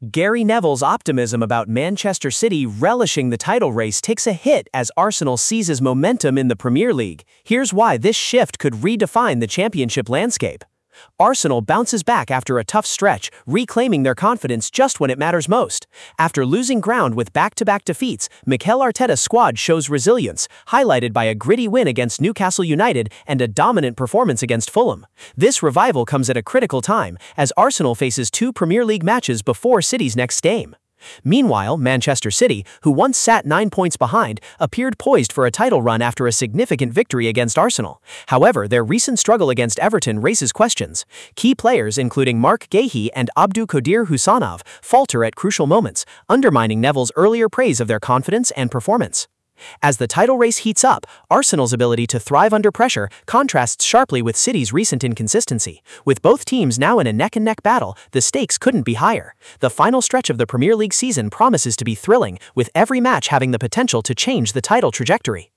Gary Neville's optimism about Manchester City relishing the title race takes a hit as Arsenal seizes momentum in the Premier League. Here's why this shift could redefine the championship landscape. Arsenal bounces back after a tough stretch, reclaiming their confidence just when it matters most. After losing ground with back-to-back defeats, Mikel Arteta's squad shows resilience, highlighted by a gritty win against Newcastle United and a dominant performance against Fulham. This revival comes at a critical time, as Arsenal faces two Premier League matches before City's next game. Meanwhile, Manchester City, who once sat 9 points behind, appeared poised for a title run after a significant victory against Arsenal. However, their recent struggle against Everton raises questions. Key players, including Marc Guéhi and Abdou-Kodir Hussanov, falter at crucial moments, undermining Neville's earlier praise of their confidence and performance. As the title race heats up, Arsenal's ability to thrive under pressure contrasts sharply with City's recent inconsistency. With both teams now in a neck-and-neck battle, the stakes couldn't be higher. The final stretch of the Premier League season promises to be thrilling, with every match having the potential to change the title trajectory.